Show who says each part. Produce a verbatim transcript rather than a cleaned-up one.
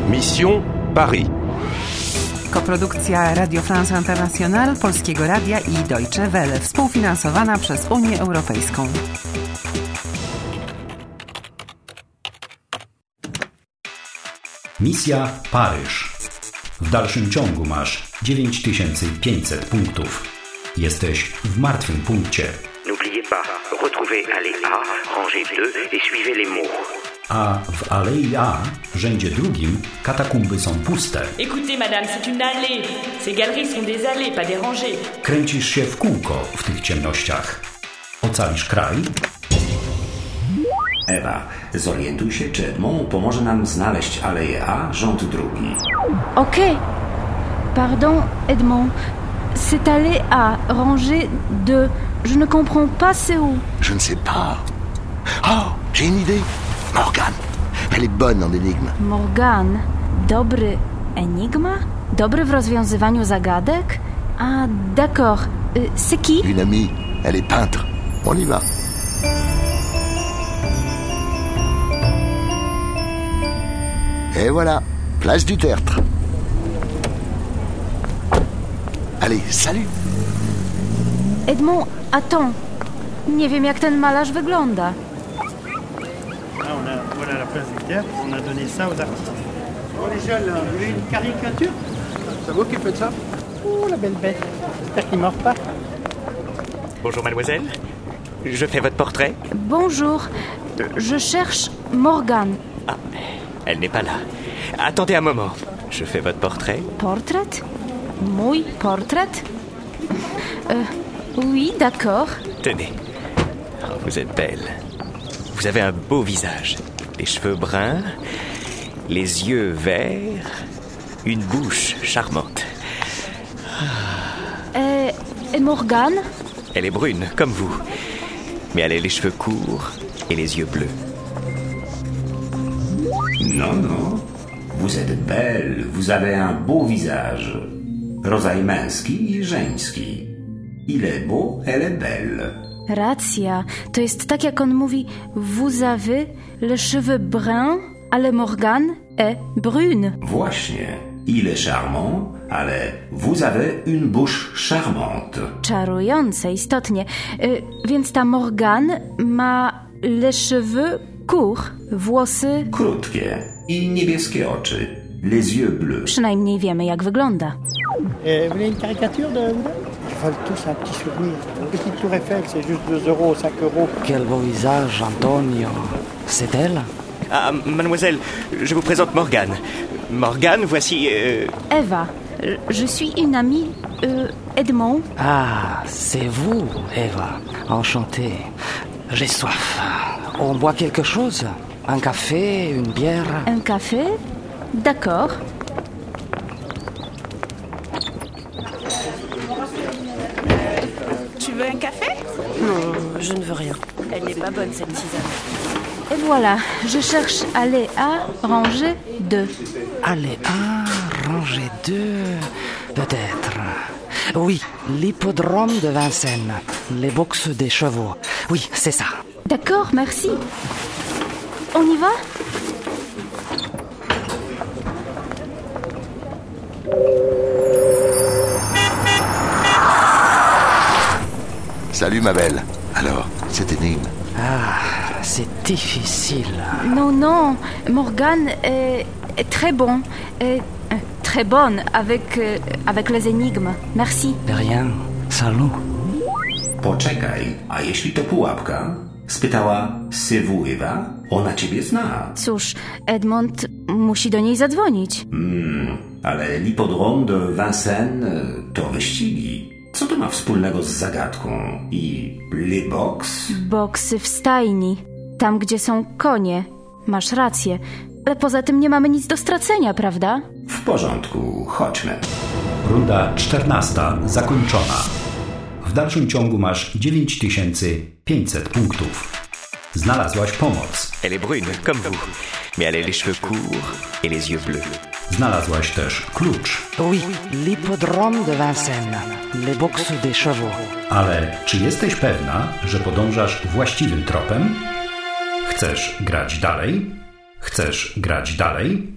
Speaker 1: Mission Paris.
Speaker 2: Koprodukcja Radio France International, Polskiego Radia i Deutsche Welle, współfinansowana przez Unię Europejską.
Speaker 3: Misja Paryż. W dalszym ciągu masz dziewięć tysięcy pięćset punktów. Jesteś w martwym punkcie.
Speaker 4: N'oubliez pas, retrouvez allée A, rangée deux et suivez les murs.
Speaker 3: A w Alei A, rzędzie drugim, katakumby są puste.
Speaker 5: Écoutez, madame, c'est une allée. Ces galeries sont des allées, pas des rangées.
Speaker 3: Kręcisz się w kółko w tych ciemnościach. Ocalisz kraj?
Speaker 6: Ewa, zorientuj się, czy Edmond pomoże nam znaleźć Aleję A, rząd drugi.
Speaker 7: Ok. Pardon, Edmond. C'est allée A, rangée deux. Je ne comprends pas c'est où.
Speaker 8: Je ne sais pas. Oh, j'ai une idée. Morgane. Elle est bonne en énigme.
Speaker 7: Morgane. Dobry enigma? Dobry w rozwiązywaniu zagadek? Ah, d'accord. Euh, c'est qui?
Speaker 8: Une amie. Elle est peintre. On y va. Et voilà. Place du Tertre. Allez, salut.
Speaker 7: Edmond, attends. Nie wiem, jak ten malarz wygląda.
Speaker 9: Là, on a, voilà la place du Tertre, on a donné ça aux artistes. Bon, les jeunes, là, vous voulez une caricature? C'est vous qui faites ça? Oh, la belle bête. J'espère qu'il ne mord pas.
Speaker 4: Bonjour, mademoiselle. Je fais votre portrait.
Speaker 7: Bonjour. Je cherche Morgane.
Speaker 4: Ah, elle n'est pas là. Attendez un moment. Je fais votre portrait.
Speaker 7: Portrait? Mój portrait? euh, Oui, d'accord.
Speaker 4: Tenez. Oh, vous êtes belle. Vous avez un beau visage. Les cheveux bruns, les yeux verts, une bouche charmante.
Speaker 7: Et, et Morgane?
Speaker 4: Elle est brune, comme vous. Mais elle a les cheveux courts et les yeux bleus.
Speaker 6: Non, non. Vous êtes belle, vous avez un beau visage. Rodzaj męski i żeński. Il est beau, elle est belle.
Speaker 7: Racja. To jest tak, jak on mówi, vous avez les cheveux bruns, ale Morgane est brune.
Speaker 6: Właśnie. Il est charmant, ale vous avez une bouche charmante.
Speaker 7: Czarujące, istotnie. Y, więc ta Morgane ma les cheveux courts, włosy...
Speaker 6: Krótkie i niebieskie oczy. Les yeux bleus.
Speaker 7: Przynajmniej wiemy, jak wygląda.
Speaker 9: Et vous voulez une caricature de vous? Ils veulent tous un petit souvenir. Une petite tour Eiffel, c'est juste deux euros, cinq euros.
Speaker 10: Quel beau visage, Antonio. C'est elle?
Speaker 4: Ah, mademoiselle, je vous présente Morgane. Morgane, voici... Euh...
Speaker 7: Eva. Je suis une amie... Euh, Edmond.
Speaker 10: Ah, c'est vous, Eva. Enchantée. J'ai soif. On boit quelque chose? Un café, une bière?
Speaker 7: Un café? D'accord.
Speaker 5: Tu veux un café?
Speaker 11: Non, je ne veux rien.
Speaker 5: Elle n'est pas bonne, cette tisane.
Speaker 7: Et voilà, je cherche allée A, rangée deux.
Speaker 10: Allée A, rangée deux, peut-être. Oui, l'hippodrome de Vincennes. Les boxes des chevaux. Oui, c'est ça.
Speaker 7: D'accord, merci. On y va?
Speaker 8: Salut, ma belle. Alors, cette énigme?
Speaker 10: Ah, c'est difficile.
Speaker 7: Non, non. Morgane est, est très bon. Est, euh, très bonne avec, euh, avec les énigmes. Merci.
Speaker 10: De rien. Salut.
Speaker 6: Poczekaj, a jeśli to pułapka? Spytała c'est vous, Ewa? Ona ciebie zna.
Speaker 7: Cóż, Edmond musi do niej zadzwonić.
Speaker 6: Hmm, ale l'hippodrome de Vincennes to wyścigi. Co to ma wspólnego z zagadką? I les box?
Speaker 7: Boksy w stajni. Tam, gdzie są konie. Masz rację. Ale poza tym nie mamy nic do stracenia, prawda?
Speaker 6: W porządku, chodźmy.
Speaker 3: Runda czternasta zakończona. W dalszym ciągu masz dziewięć tysięcy pięćset punktów. Znalazłaś pomoc.
Speaker 4: Elle est brune, comme vous. Mais elle a les cheveux courts et les yeux bleus.
Speaker 3: Znalazłaś też klucz.
Speaker 10: Oui, l'hippodrome de Vincennes. Les boxes des chevaux.
Speaker 3: Ale czy jesteś pewna, że podążasz właściwym tropem? Chcesz grać dalej? Chcesz grać dalej?